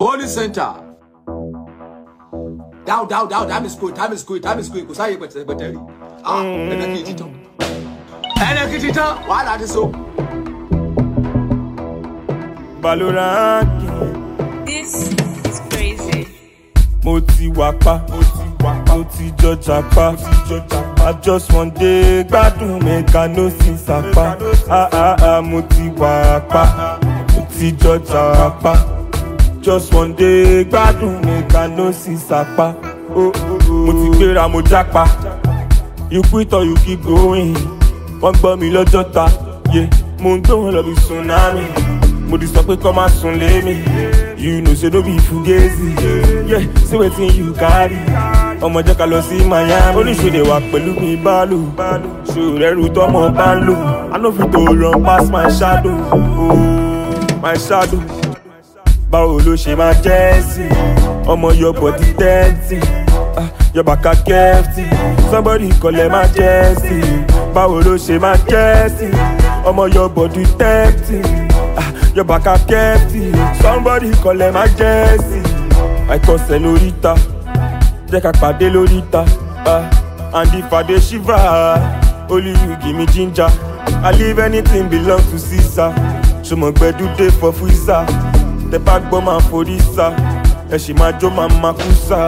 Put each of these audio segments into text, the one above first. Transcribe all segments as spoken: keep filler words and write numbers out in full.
Police center. Down, down, down. Time is good. Time is good. Time is good. Kò sáyé pẹ̀tẹ̀ pẹ̀tẹ̀ rí. Ah, ẹnẹ kì í ti tán. Ẹnẹ kì í ti tán. Wàhálà ti so. Valorant. This is crazy. Mo ti wà pa, mo ti wà pa, mo ti jọjà pa, mo ti jọjà pa. I just one day gbádùn mẹ́ka no sin sapa. Ah ah ah, mo ti wà pa, mo ti jọjà pa. Just one day gbádùn mẹ́ka no sin sapa. Oh oh oh, mo ti gbéra mo jápa. You quit or you keep going. Wọ́n gbọ́ mi lọ́jọ́ ta, yeah. Mo ń gbóhùn lọ bí tsunami. Mo di sọ pé kọ́ máa sùn lé mi. You know say no be fugazi. Yeah, say wetin you carry. Ọmọ jẹ́ ká lọ sí Miami. Oníṣòdè wà pẹ̀lú mi bálò. Ṣòrẹ́rù tọ́mọ bá ń lò. I no fit to run pass my shadow. Oh, my shadow. Báwo ló ṣe máa jẹ́ sí? Ọmọ your body dirty. Ah, your baka kẹ́fì. Somebody kọ̀lẹ̀ máa jẹ́ sí. Báwo ló ṣe máa jẹ́ sí? Ọmọ your body dirty. Your back are kẹ́fì. Somebody call them emergency. I call senorita. Jẹ́ ká pàdé lóríta. Uh, and if I dey shiver, only you give me ginger. I leave anything belong to Caesar. Ṣùgbọ́n gbẹ̀dú dé for freezer. Tẹ bá gbọ́ máa forí sá. Ẹ ṣì máa jó máa máa kú sá.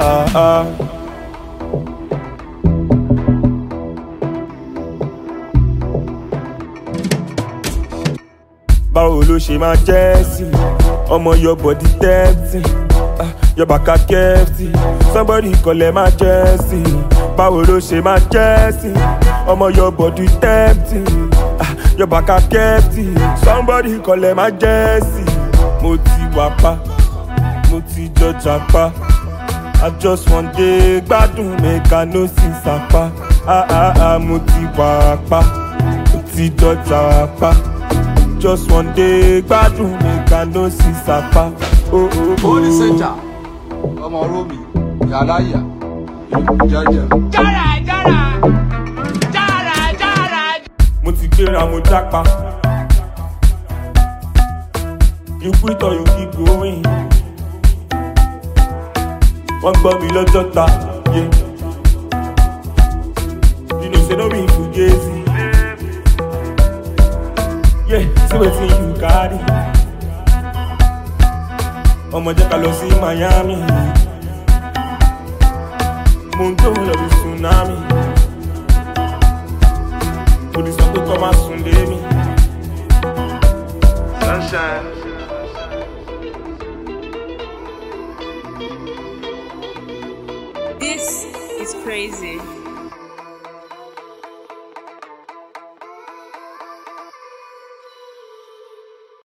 Báwo ló ṣe máa jẹ́ sí? Ọmọ your body dirty. Ah, your baka kẹ́fì. Somebody kọ̀lẹ̀ máa jẹ́ sí. Báwo ló ṣe máa jẹ́ sí? Ọmọ your body dirty. Ah, your baka kẹ́fì. Somebody kọ̀lẹ̀ máa jẹ́ sí. Mo ti wà pa, mo ti jọjà pa. I just one day gbádùn mẹ́ka no sin sapa. Ah ah ah, mo ti wà pa, mo ti jọjà pa. Just one day gbádùn mẹ́ka no sin sapa. Oh oh oh. Police center. Ọmọ Romi, Yàláyà, jẹjẹ. Jara, jara, jara, jara. Mo ti gbéra mo jápa. You quit or you keep going. Wọ́n gbọ́ mi lọ́jọ́ ta, yeah. You know say no be fugazi. Yeah, say wetin you carry. Ọmọ jẹ́ ká lọ sí Miami. Mo ń gbóhùn lọ bí tsunami. Mo di sọ pé kọ́ máa sùn lé mi. Sunshine. This is crazy.